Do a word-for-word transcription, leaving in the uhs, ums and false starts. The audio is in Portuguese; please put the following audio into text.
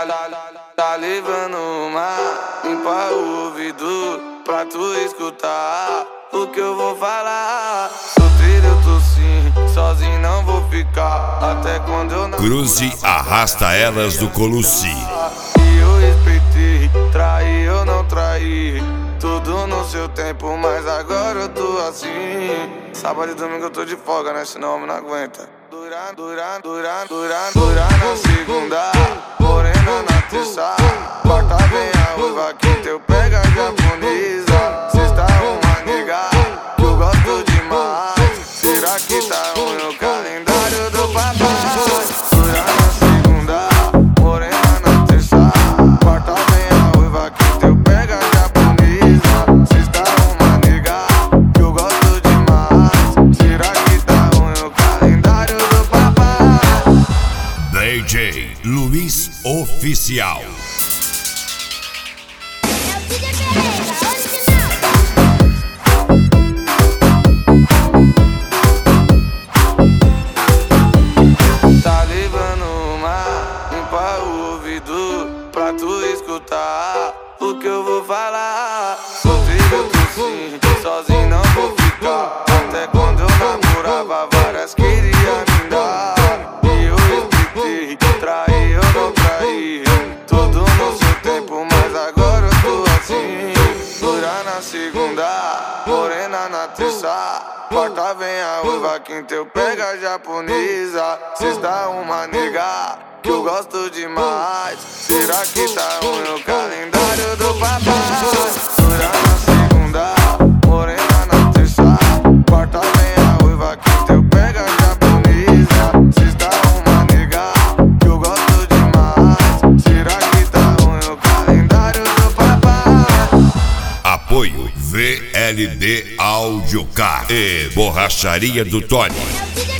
Tá, tá levando uma, limpa o ouvido pra tu escutar o que eu vou falar. Solteiro eu tô sim, sozinho não vou ficar até quando eu não. Cruze arrasta elas do Colucci. E eu respeitei, traí eu não traí, tudo no seu tempo, mas agora eu tô assim. Sábado e domingo eu tô de folga, né? Senão o homem não aguenta. Durar, durar, durar, durar, durar na segunda, morena na terça, quarta vem a uva, quinta eu pego a japonesa, sexta uma nega que eu gosto demais. Será que tá ruim o calendário do papai? Durar na segunda, morena na terça, quarta vem a uva, quinta eu pego a japonesa, sexta uma nega que eu gosto demais. Será que tá ruim o calendário do papai? D J Luiz Oficial. Tá levando uma, limpa o ouvido pra tu escutar o que eu vou falar. Solteiro eu tô sim, sozinho não vou ficar até quando eu namorava, várias queria me dar. E eu respeitei, traí eu não traí, tudo no seu tempo, mas agora eu tô assim. Durar na segunda, morena na terça, quarta vem a uva, quinta eu pego a japonesa, sexta uma nega que eu gosto demais. Será que tá ruim o calendário do papai? Durar na segunda, morena na terça, quarta vem a uva, quinta eu pego a japonesa, sexta uma nega que eu gosto demais. Será que tá ruim o calendário do papai? Apoio V L D Audiocar e Borracharia do Tony.